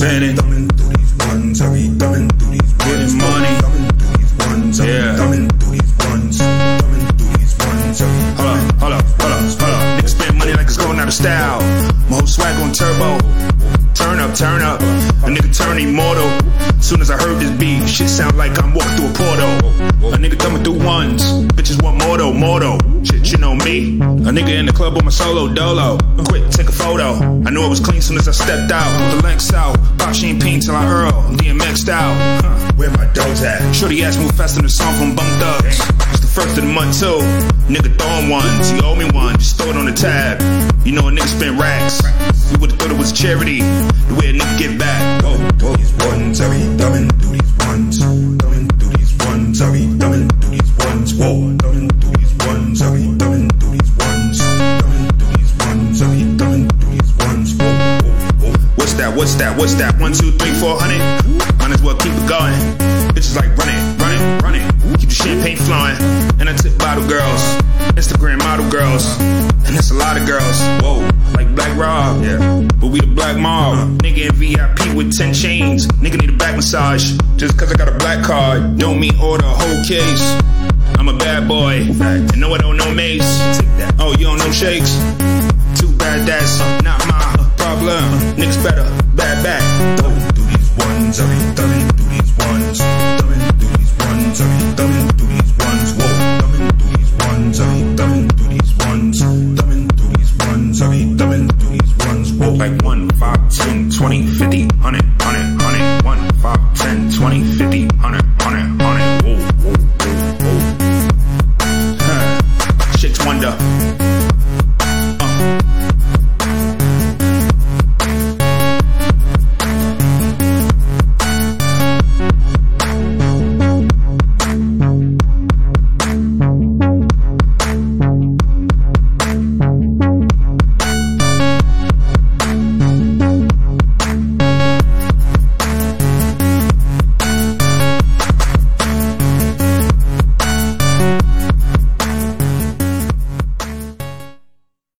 spinning. Thumbing through these ones, I be thumbing through these ones. Getting money. Thumbing through these ones, I be thumbing through these ones. Thumbing through these ones, I be Hold up. Niggas spend money like it's going out of style. My whole swag on turbo. Turn up. A nigga turn immortal. Soon as I heard this beat, shit sound like I'm walking through a portal. A nigga coming through ones. Bitches want mortal. Shit, you know me. A nigga in the club with my solo dolo. Quick, take a photo. I knew it was clean soon as I stepped out. The lengths out. Pop champagne till I Earl. DMX'd out. where my dogs at? Shorty ass move faster than the song from Bum Thugs. It's the first of the month too. Nigga throwing ones. He owe me one. Just throw it on the tab. You know a nigga spent racks. You would've thought it was charity. The way a nigga get back. Oh, these ones, I be thumbing through these ones. Thumbing through these ones, I be thumbing through these ones. Whoa, thumbing through these ones, I be thumbing through these ones. Thumbing through these ones, I be thumbing through these ones. Whoa. What's that? 1, 2, 3, 400. Might as well keep it going. Bitches like run it. Keep the champagne flowing. And I tip bottle girls, Instagram model girls, and that's a lot of girls. Whoa, like Black Rob, yeah. But we the Black Mob. Nigga in VIP with 10 chains. Nigga need a back massage. Just cause I got a black card, don't mean order a whole case. I'm a bad boy, and no I don't know Mace. Oh, you don't know Shakes? Too bad, that's not my problem. Niggas better, bad back. Thumbing through these ones, I be thumbing through these ones. Thumbing through these ones, I be thumbing through these ones. Whoa, thumbing through these ones, I be thumbing through these ones. Thumbing through these ones, I be thumbing through these ones. Whoa, like 1, 5, 10, 20, 50, 100.